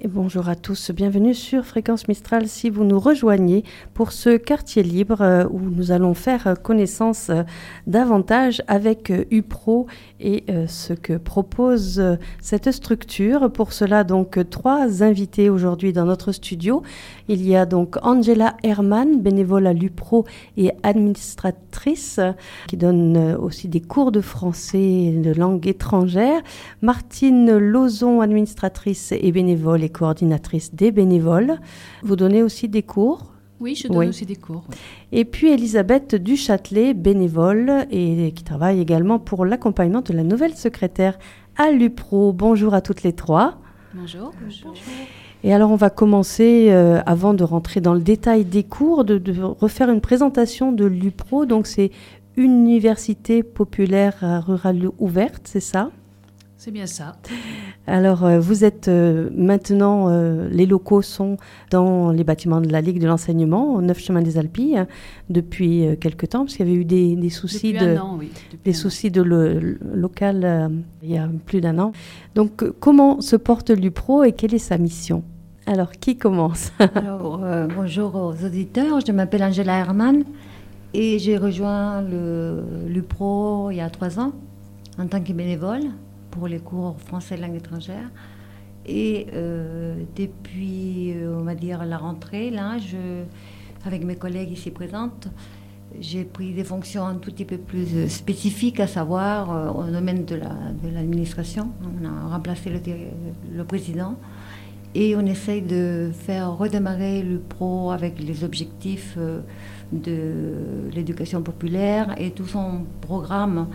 Et bonjour à tous, bienvenue sur Fréquence Mistral si vous nous rejoignez pour ce quartier libre où nous allons faire connaissance davantage avec UPRO et ce que propose cette structure. Pour cela, donc, 3 invités aujourd'hui dans notre studio. Il y a donc Angela Herman, bénévole à l'UPRO et administratrice, qui donne aussi des cours de français et de langue étrangère. Martine Lauzon, administratrice et bénévole et coordinatrice des bénévoles. Vous donnez aussi des cours ? Oui, je donne aussi des cours. Oui. Et puis Elisabeth Duchâtelet, bénévole et qui travaille également pour l'accompagnement de la nouvelle secrétaire à l'UPRO. Bonjour à toutes les 3. Bonjour. Bonjour. Et alors on va commencer, avant de rentrer dans le détail des cours, de refaire une présentation de l'UPRO. Donc c'est Université populaire rurale ouverte, c'est ça ? C'est bien ça. Alors, vous êtes maintenant, les locaux sont dans les bâtiments de la Ligue de l'enseignement, au 9 chemin des Alpilles, depuis quelque temps, parce qu'il y avait eu des soucis de local il y a plus d'1 an. Donc, comment se porte l'UPRO et quelle est sa mission ? Alors, qui commence ? Alors, bonjour aux auditeurs, je m'appelle Angela Herman et j'ai rejoint l'UPRO il y a 3 ans en tant que bénévole pour les cours français et langue étrangère. Et depuis, on va dire, la rentrée, là, avec mes collègues ici présentes, j'ai pris des fonctions un tout petit peu plus spécifiques, à savoir au domaine de l'administration. On a remplacé le président et on essaye de faire redémarrer l'UPRO avec les objectifs de l'éducation populaire et tout son programme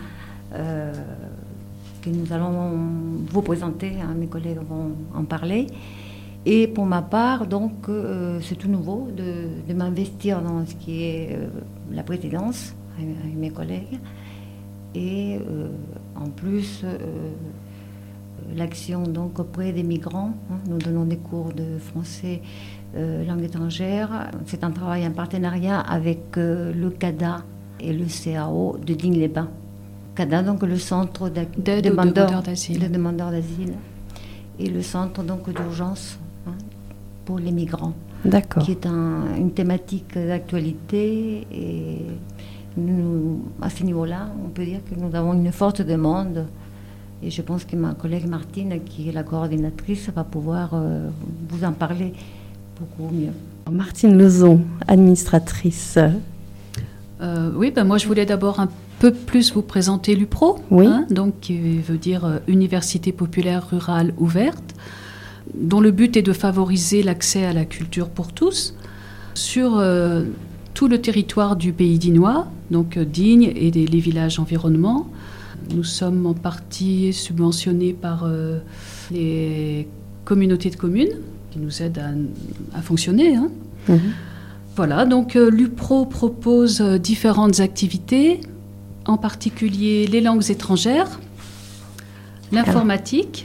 que nous allons vous présenter, hein, mes collègues vont en parler. Et pour ma part, donc, c'est tout nouveau de m'investir dans ce qui est la présidence avec mes collègues. Et en plus, l'action donc, auprès des migrants. Hein, nous donnons des cours de français, langue étrangère. C'est un travail en partenariat avec le CADA et le CAO de Digne-les-Bains. CADA, donc le centre de demandeurs d'asile, et le centre donc d'urgence pour les migrants. D'accord. Qui est une thématique d'actualité et nous, à ce niveau-là, on peut dire que nous avons une forte demande et je pense que ma collègue Martine, qui est la coordinatrice, va pouvoir vous en parler beaucoup mieux. Martine Lauzon, administratrice. Oui, moi je voulais d'abord un peu plus vous présenter l'UPRO, oui. Donc qui veut dire Université populaire rurale ouverte, dont le but est de favoriser l'accès à la culture pour tous sur tout le territoire du pays dinois, donc Digne et les villages environnants. Nous sommes en partie subventionnés par les communautés de communes qui nous aident à fonctionner. Hein. Mmh. Voilà, donc l'UPRO propose différentes activités, en particulier les langues étrangères, l'informatique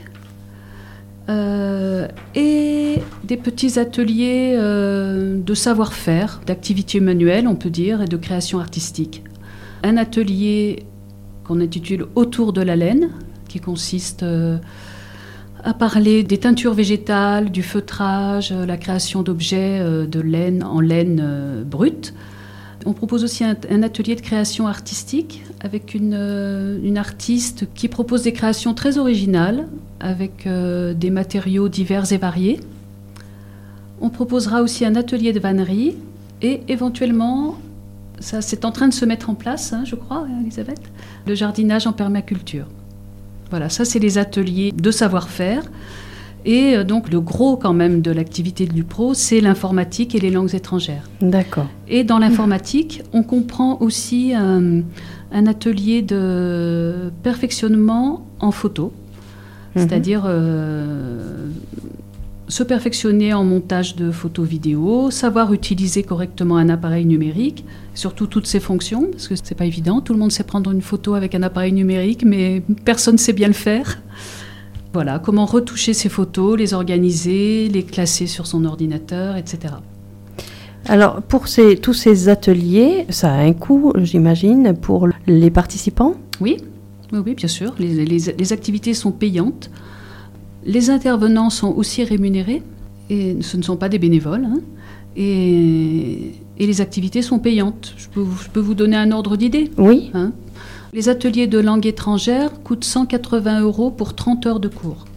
et des petits ateliers de savoir-faire, d'activités manuelles, on peut dire, et de création artistique. Un atelier qu'on intitule « Autour de la laine », qui consiste à parler des teintures végétales, du feutrage, la création d'objets de laine en laine brute. On propose aussi un atelier de création artistique avec une artiste qui propose des créations très originales avec des matériaux divers et variés. On proposera aussi un atelier de vannerie et éventuellement, ça c'est en train de se mettre en place, hein, je crois, Elisabeth, le jardinage en permaculture. Voilà, ça c'est les ateliers de savoir-faire. Et donc le gros quand même de l'activité de l'UPRO, c'est l'informatique et les langues étrangères. D'accord. Et dans l'informatique, on comprend aussi un atelier de perfectionnement en photo, c'est-à-dire se perfectionner en montage de photos vidéo, savoir utiliser correctement un appareil numérique, surtout toutes ses fonctions, parce que c'est pas évident, tout le monde sait prendre une photo avec un appareil numérique, mais personne ne sait bien le faire. Voilà, comment retoucher ses photos, les organiser, les classer sur son ordinateur, etc. Alors, pour tous ces ateliers, ça a un coût, j'imagine, pour les participants ? Oui, bien sûr. Les activités sont payantes. Les intervenants sont aussi rémunérés. Et ce ne sont pas des bénévoles. Hein. Et les activités sont payantes. Je peux vous donner un ordre d'idée. Oui. Hein. Les ateliers de langue étrangère coûtent 180 € pour 30 heures de cours.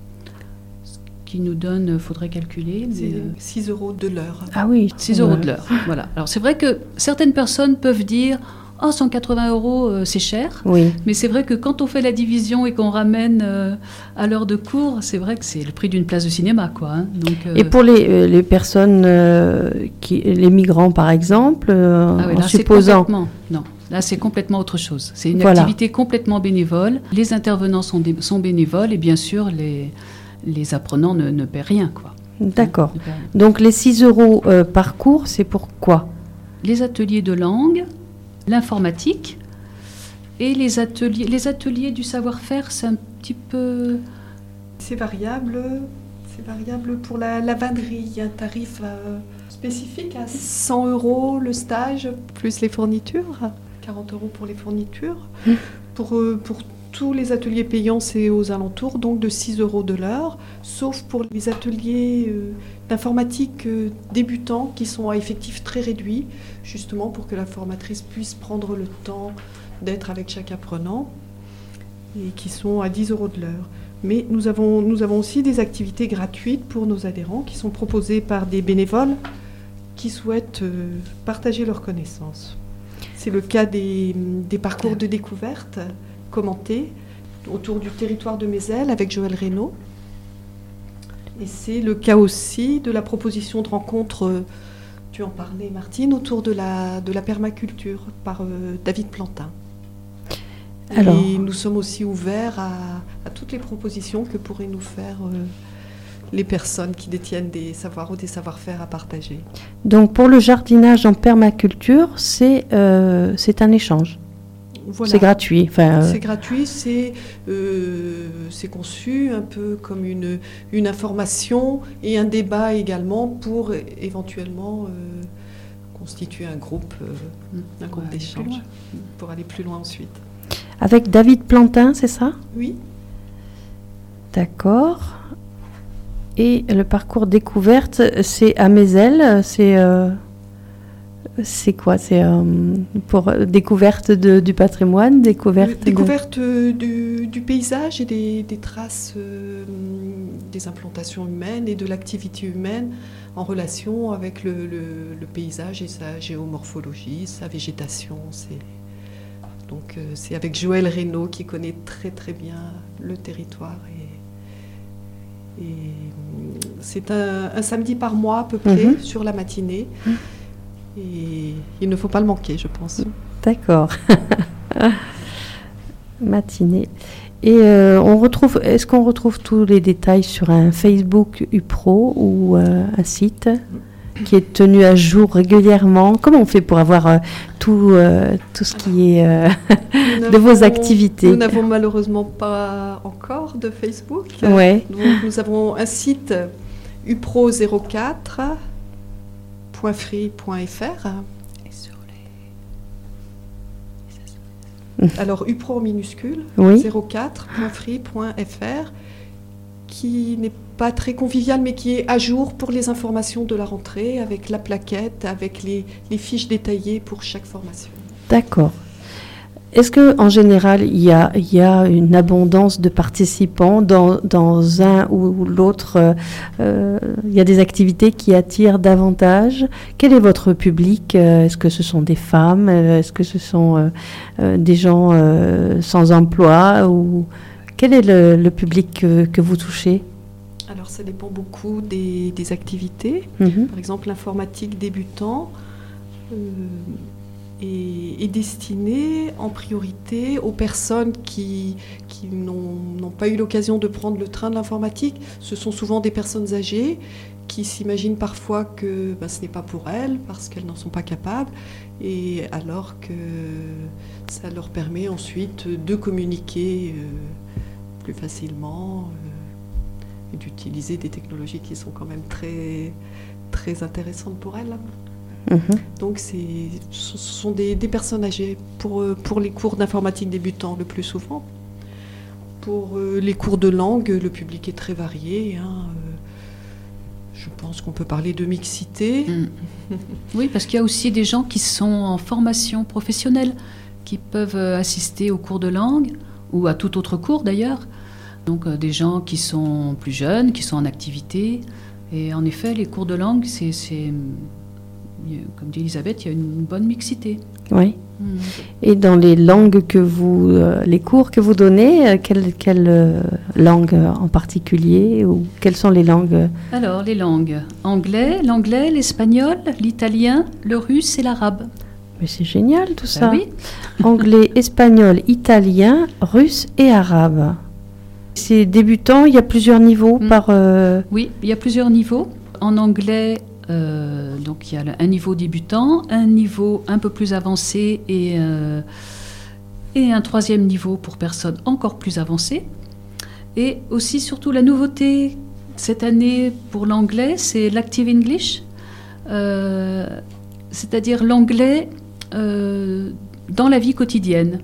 Ce qui nous donne, il faudrait calculer. C'est 6 € de l'heure. Ah oui. 6 € de l'heure. Voilà. Alors c'est vrai que certaines personnes peuvent dire « Oh, 180 €, c'est cher ». Oui. Mais c'est vrai que quand on fait la division et qu'on ramène à l'heure de cours, c'est vrai que c'est le prix d'une place de cinéma, quoi. Hein. Donc, Et pour les personnes, les migrants par exemple, en supposant... Non, là c'est complètement autre chose. C'est une Voilà. activité complètement bénévole. Les intervenants sont bénévoles et bien sûr les apprenants ne paient rien, quoi. D'accord. Ne paient rien. Donc les 6 € par cours, c'est pour quoi? Les ateliers de langue, l'informatique et les ateliers du savoir-faire, c'est un petit peu... C'est variable pour la vannerie. Il y a un tarif spécifique à 100 € le stage, plus les fournitures, 40 € pour les fournitures. Pour tous les ateliers payants, c'est aux alentours donc de 6 € de l'heure, sauf pour les ateliers d'informatique débutants qui sont à effectif très réduit, justement pour que la formatrice puisse prendre le temps d'être avec chaque apprenant, et qui sont à 10 € de l'heure. Mais nous avons aussi des activités gratuites pour nos adhérents qui sont proposées par des bénévoles qui souhaitent partager leurs connaissances. C'est le cas des parcours de découverte commentés autour du territoire de Mézel avec Joël Reynaud. Et c'est le cas aussi de la proposition de rencontre, tu en parlais Martine, autour de la permaculture par David Plantin. Alors... Et nous sommes aussi ouverts à toutes les propositions que pourraient nous faire les personnes qui détiennent des savoirs ou des savoir-faire à partager. Donc pour le jardinage en permaculture, c'est un échange. Voilà. C'est gratuit. Enfin, C'est gratuit, c'est conçu un peu comme une information et un débat également pour éventuellement constituer un groupe d'échange pour aller plus loin ensuite. avec David Plantin, c'est ça? Oui. D'accord. Et le parcours découverte, c'est à Mézel, c'est quoi? C'est pour découverte du patrimoine, découverte du paysage et des traces des implantations humaines et de l'activité humaine en relation avec le paysage et sa géomorphologie, sa végétation. Donc c'est avec Joël Reynaud qui connaît très très bien le territoire et c'est un samedi par mois à peu près sur la matinée. Et il ne faut pas le manquer, je pense. D'accord. Matinée. Et est-ce qu'on retrouve tous les détails sur un Facebook UPRO ou un site qui est tenu à jour régulièrement? Comment on fait pour avoir tout ce qui est de vos activités? Nous n'avons malheureusement pas encore de Facebook. Ouais. Donc, nous avons un site upro04.free.fr. Alors upro en minuscule, oui. 04.free.fr, qui n'est pas très convivial, mais qui est à jour pour les informations de la rentrée, avec la plaquette, avec les fiches détaillées pour chaque formation. D'accord. Est-ce qu'en général, il y a une abondance de participants dans un ou l'autre il y a des activités qui attirent davantage? Quel est votre public? Est-ce que ce sont des femmes? Est-ce que ce sont des gens sans emploi? Ou quel est le public que vous touchez? Alors, ça dépend beaucoup des activités. Par exemple, l'informatique débutant est destinée en priorité aux personnes qui n'ont pas eu l'occasion de prendre le train de l'informatique. Ce sont souvent des personnes âgées qui s'imaginent parfois que ce n'est pas pour elles parce qu'elles n'en sont pas capables, et alors que ça leur permet ensuite de communiquer plus facilement et d'utiliser des technologies qui sont quand même très, très intéressantes pour elles. Donc ce sont des personnes âgées pour les cours d'informatique débutants le plus souvent. Pour les cours de langue, le public est très varié. Je pense qu'on peut parler de mixité. Oui, parce qu'il y a aussi des gens qui sont en formation professionnelle, qui peuvent assister aux cours de langue, ou à tout autre cours d'ailleurs. Donc des gens qui sont plus jeunes, qui sont en activité. Et en effet, les cours de langue, c'est comme dit Elisabeth, il y a une bonne mixité. Oui. Et dans les langues les cours que vous donnez, quelle langue en particulier, ou quelles sont les langues? Alors, les langues. L'anglais, l'espagnol, l'italien, le russe et l'arabe. Mais c'est génial tout ça. Oui. Anglais, espagnol, italien, russe et arabe. C'est débutant, il y a plusieurs niveaux par... Oui, il y a plusieurs niveaux. En anglais... donc il y a un niveau débutant, un niveau un peu plus avancé et un troisième niveau pour personnes encore plus avancées. Et aussi surtout la nouveauté cette année pour l'anglais, c'est l'Active English, c'est-à-dire l'anglais dans la vie quotidienne.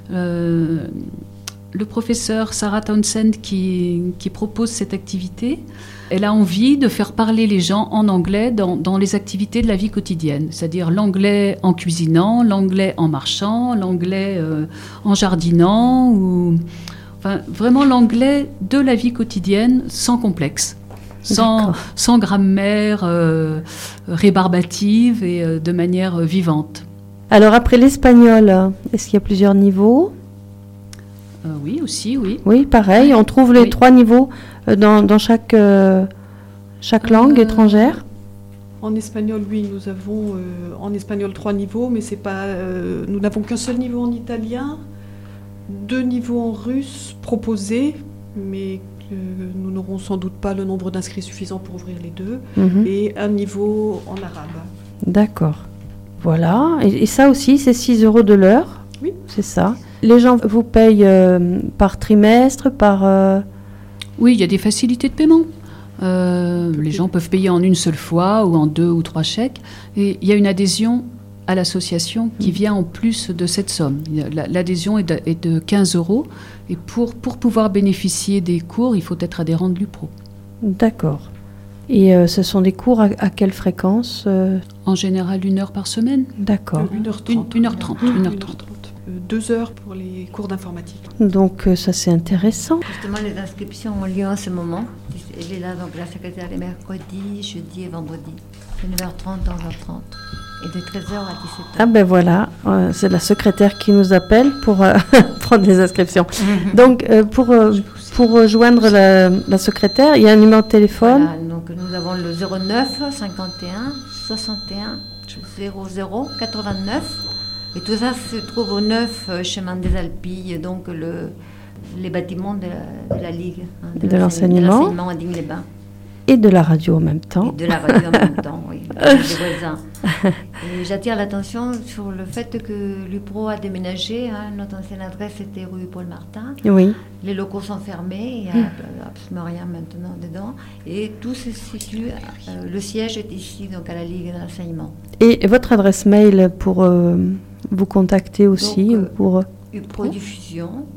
Le professeur Sarah Townsend qui propose cette activité, elle a envie de faire parler les gens en anglais dans les activités de la vie quotidienne, c'est-à-dire l'anglais en cuisinant, l'anglais en marchant, l'anglais en jardinant, enfin vraiment l'anglais de la vie quotidienne sans complexe, sans grammaire rébarbative et de manière vivante. Alors après l'espagnol, est-ce qu'il y a plusieurs niveaux ? Oui, aussi, oui. Oui, pareil, on trouve les 3 niveaux dans chaque langue étrangère. En espagnol, oui, nous avons en espagnol 3 niveaux, mais c'est pas, nous n'avons qu'un seul niveau en italien, 2 niveaux en russe proposés, mais nous n'aurons sans doute pas le nombre d'inscrits suffisant pour ouvrir les 2, et un niveau en arabe. D'accord. Voilà, et ça aussi, c'est 6 € de l'heure. Oui. C'est ça. Les gens vous payent par trimestre, par... Oui, il y a des facilités de paiement. Les gens peuvent payer en une seule fois ou en 2 ou 3 chèques. Et il y a une adhésion à l'association qui vient en plus de cette somme. L'adhésion est de 15 €. Et pour pouvoir bénéficier des cours, il faut être adhérent de l'UPRO. D'accord. Et ce sont des cours à quelle fréquence En général, 1 heure par semaine. D'accord. 1h30. 1h30. 2 heures pour les cours d'informatique. Donc ça c'est intéressant. Justement, les inscriptions ont lieu en ce moment. Elle est là, donc la secrétaire les mercredis, jeudi et vendredi. De 9h30 à 11h30. Et de 13h à 17h. Ah ben voilà, c'est la secrétaire qui nous appelle pour prendre les inscriptions. Donc pour rejoindre la secrétaire, il y a un numéro de téléphone. Voilà, donc nous avons le 09 51 61 00 89. Et tout ça se trouve au 9 chemin des Alpilles, donc les bâtiments de la Ligue. De l'enseignement à Digne-les-Bains. Et de la radio en même temps. Et de la radio en même temps, oui. Des voisins. Et j'attire l'attention sur le fait que l'UPRO a déménagé. Notre ancienne adresse était rue Paul Martin. Oui. Les locaux sont fermés, il n'y a absolument rien maintenant dedans. Et tout se situe, le siège est ici, donc à la Ligue de l'enseignement. Et votre adresse mail pour vous contacter aussi, donc, ou pour uprodiffusion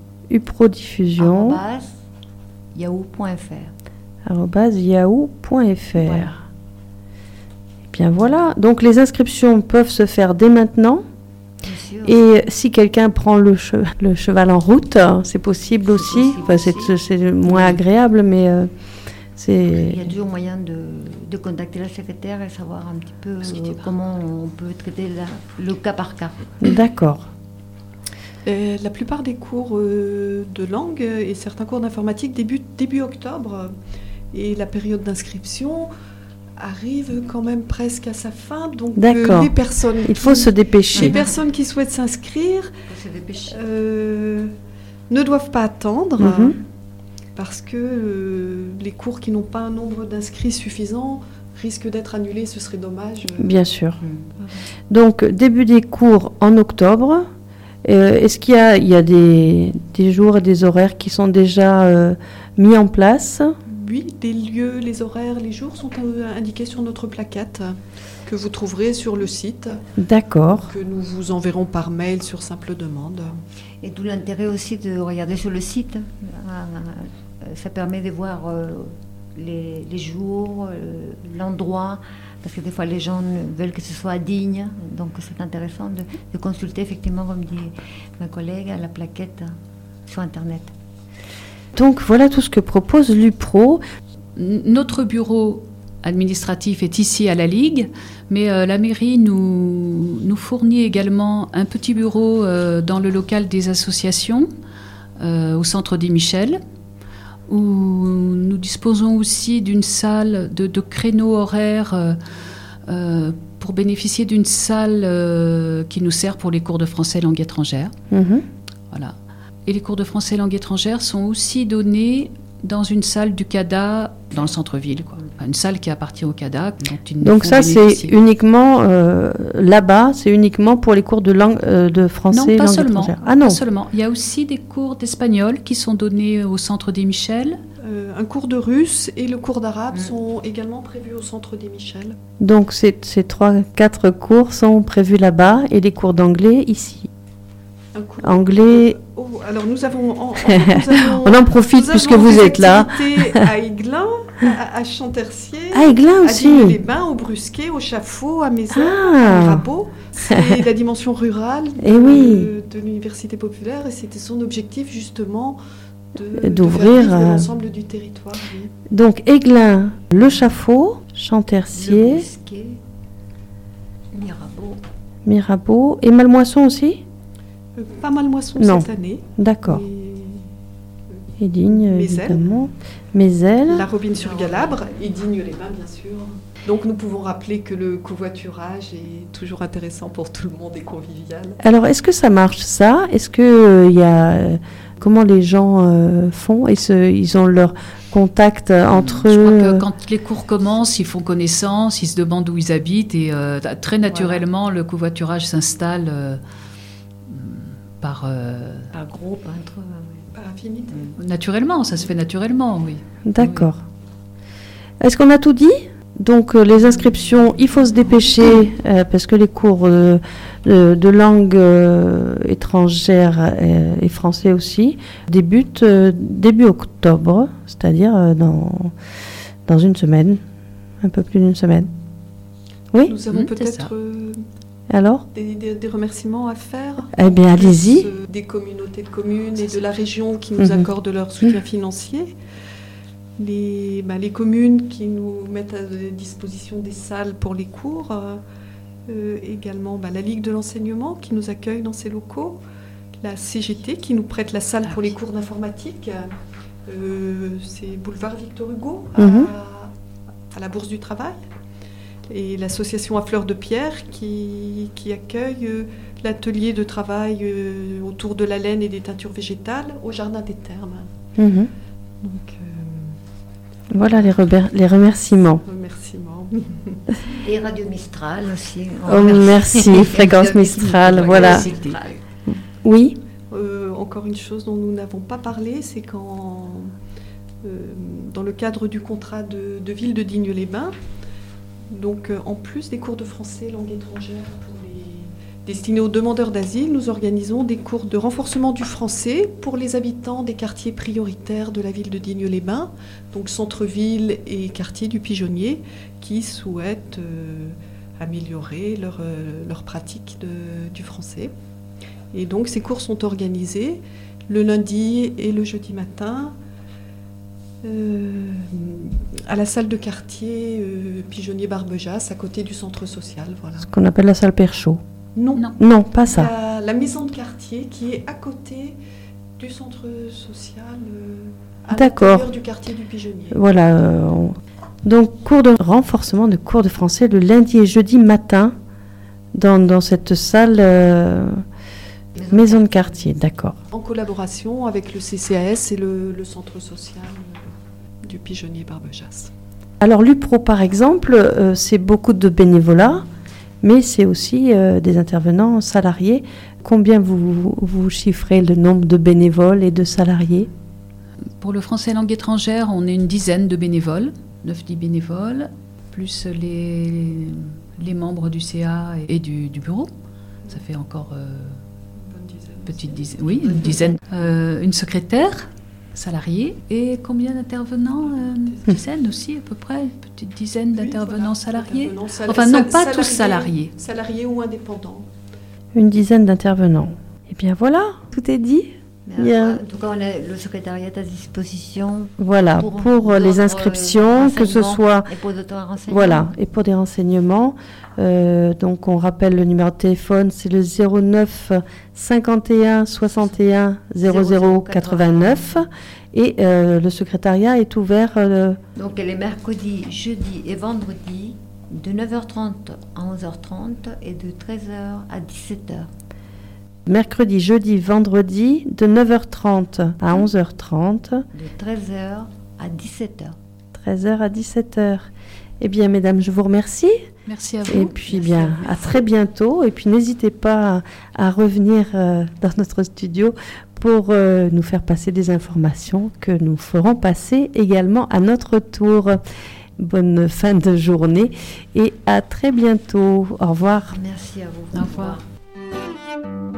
@yahoo.fr. Voilà. Et bien voilà, donc les inscriptions peuvent se faire dès maintenant. Bien sûr. Et si quelqu'un prend le cheval en route, c'est possible aussi. C'est moins agréable, mais c'est... Il y a toujours moyen de contacter la secrétaire et savoir un petit peu comment on peut traiter le cas par cas. D'accord. La plupart des cours de langue et certains cours d'informatique débutent début octobre. Et la période d'inscription arrive quand même presque à sa fin. Donc les personnes... Il faut se dépêcher. Les personnes qui souhaitent s'inscrire ne doivent pas attendre. Parce que les cours qui n'ont pas un nombre d'inscrits suffisant risquent d'être annulés, ce serait dommage. Bien sûr. Donc, début des cours en octobre. Est-ce qu'il y a des jours et des horaires qui sont déjà mis en place ? Oui, des lieux, les horaires, les jours sont indiqués sur notre plaquette que vous trouverez sur le site. D'accord. Que nous vous enverrons par mail sur simple demande. Et d'où l'intérêt aussi de regarder sur le site. Ça permet de voir les jours, l'endroit, parce que des fois les gens veulent que ce soit digne, donc c'est intéressant de consulter effectivement, comme dit ma collègue, la plaquette sur Internet. Donc voilà tout ce que propose l'UPRO. Notre bureau administratif est ici à la Ligue, mais la mairie nous fournit également un petit bureau dans le local des associations, au centre des Michel, où nous disposons aussi d'une salle de créneaux horaires pour bénéficier d'une salle qui nous sert pour les cours de français langue étrangère. Voilà. Et les cours de français langue étrangère sont aussi donnés dans une salle du CADA dans le centre-ville, quoi. Enfin, une salle qui appartient au CADA. Donc ça, c'est uniquement là-bas, c'est uniquement pour les cours de langue de français langue étrangère. Non, pas seulement. Il y a aussi des cours d'espagnol qui sont donnés au centre des Michel. Un cours de russe et le cours d'arabe sont également prévus au centre des Michel. Donc ces 3-4 cours sont prévus là-bas et les cours d'anglais ici. Anglais. Alors nous avons on en profite puisque vous êtes là. À Aiglun, à Champtercier, à Aiglun aussi. À Digne-les-Bains, au Brusquet, au Chaffaut, à Mézin, à Mirabeau. C'est la dimension rurale de l'université populaire et c'était son objectif justement d'ouvrir l'ensemble du territoire. Oui. Donc Aiglun, le Chaffaut, Champtercier, le Brusquet, Mirabeau et Malmoisson aussi. Pas Malmoisson cette année. D'accord. Et Digne, évidemment. Mézel. La Robine-sur-Galabre et Digne-les-Bains, bien sûr. Donc nous pouvons rappeler que le covoiturage est toujours intéressant pour tout le monde et convivial. Alors, est-ce que ça marche, ça ? Est-ce que y a... Comment les gens font ? Ils ont leur contact entre eux. Je crois que quand les cours commencent, ils font connaissance, ils se demandent où ils habitent et très naturellement, le covoiturage s'installe... Par groupe, par affinité. Naturellement, ça se fait naturellement, oui. D'accord. Oui. Est-ce qu'on a tout dit ? Donc les inscriptions, il faut se dépêcher parce que les cours de langue étrangère et français aussi débutent début octobre, c'est-à-dire dans une semaine, un peu plus d'une semaine. Oui ? Nous avons peut-être... Alors ? Des remerciements à faire. Eh bien, allez-y. Des communautés de communes et de la région qui nous accordent leur soutien financier. Les communes qui nous mettent à disposition des salles pour les cours. Également la Ligue de l'enseignement qui nous accueille dans ses locaux. La CGT qui nous prête la salle pour les cours d'informatique. C'est boulevard Victor Hugo à la Bourse du Travail. Et l'association à Fleur de Pierre qui accueille l'atelier de travail autour de la laine et des teintures végétales au Jardin des Thermes. Donc, voilà les remerciements. Et Radio Mistral aussi. Merci, Fréquence Mistral. Voilà. Oui. Encore une chose dont nous n'avons pas parlé, c'est quand, dans le cadre du contrat de ville de Digne-les-Bains, donc, en plus des cours de français langue étrangère destinés aux demandeurs d'asile, nous organisons des cours de renforcement du français pour les habitants des quartiers prioritaires de la ville de Digne-les-Bains, donc centre-ville et quartier du Pigeonnier, qui souhaitent améliorer leur pratique du français. Et donc, ces cours sont organisés le lundi et le jeudi matin, à la salle de quartier Pigeonnier-Barbejas, à côté du centre social. Voilà. Ce qu'on appelle la salle Perchaud. Non, pas ça. La maison de quartier qui est à côté du centre social, à D'accord. l'intérieur du quartier du Pigeonnier. Voilà. Donc, cours de renforcement de cours de français le lundi et jeudi matin dans cette salle maison de quartier. D'accord. En collaboration avec le CCAS et le centre social du Pigeonnier-Barbejas. Alors l'UPRO par exemple, c'est beaucoup de bénévolat, mais c'est aussi des intervenants salariés. Combien vous chiffrez le nombre de bénévoles et de salariés ? Pour le français langue étrangère, on est une dizaine de bénévoles, 9-10 bénévoles, plus les membres du CA et du bureau. Ça fait encore une petite dizaine. Oui, une dizaine. Une secrétaire. salariés. Et combien d'intervenants? Une dizaine aussi, à peu près, une petite dizaine d'intervenants salariés. Enfin, non, pas tous salariés. Salariés ou indépendants. Une dizaine d'intervenants. Eh bien voilà, tout est dit. En tout cas, on a le secrétariat à disposition. Voilà, pour les inscriptions, que ce soit... Et pour d'autres renseignements. Voilà, et pour des renseignements. Donc, on rappelle le numéro de téléphone, c'est le 09 51 61 00 89. Et le secrétariat est ouvert... Donc, les mercredis, jeudis et vendredis, de 9h30 à 11h30 et de 13h à 17h. Mercredi, jeudi, vendredi, de 9h30 à 11h30. De 13h à 17h. 13h à 17h. Eh bien, mesdames, je vous remercie. Merci à vous. Et puis, à très bientôt. Et puis, n'hésitez pas à revenir dans notre studio pour nous faire passer des informations que nous ferons passer également à notre tour. Bonne fin de journée et à très bientôt. Au revoir. Merci à vous. Au revoir.